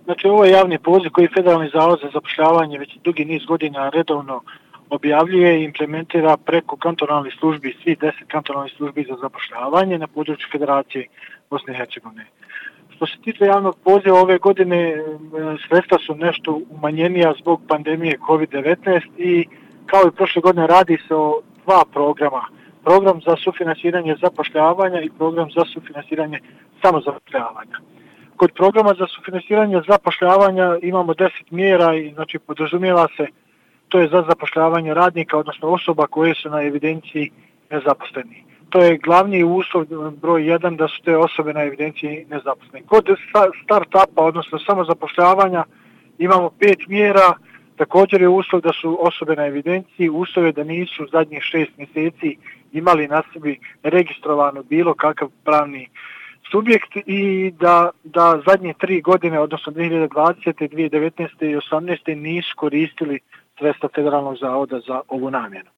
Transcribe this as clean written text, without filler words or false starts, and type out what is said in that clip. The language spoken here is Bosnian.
Znači, ovo je javni poziv koji Federalni zavod za zapošljavanje već dugi niz godina redovno objavljuje i implementira preko kantonalnih službi, svih 10 kantonalnih službi za zapošljavanje na području Federacije Bosne i Hercegovine. Što se tiče javnog poziva, ove godine sredstva su nešto umanjenija zbog pandemije COVID-19 i kao i prošle godine radi se o dva programa. Program za sufinansiranje zapošljavanja i program za sufinansiranje samozapošljavanja. Kod programa za sufinansiranje zapošljavanja imamo 10 mjera i znači podrazumijeva se, to je za zapošljavanje radnika, odnosno osoba koje su na evidenciji nezaposleni. To je glavni uslov broj 1 da su te osobe na evidenciji nezaposleni. Kod start-upa, odnosno samozapošljavanja, imamo 5 mjera, također je uslov da su osobe na evidenciji, uslov je da nisu zadnjih 6 mjeseci imali na sebi registrovano bilo kakav pravni subjekt i da zadnje 3 godine, odnosno 2020., 2019. i 2018. nisu koristili sredstva Federalnog zavoda za ovu namjenu.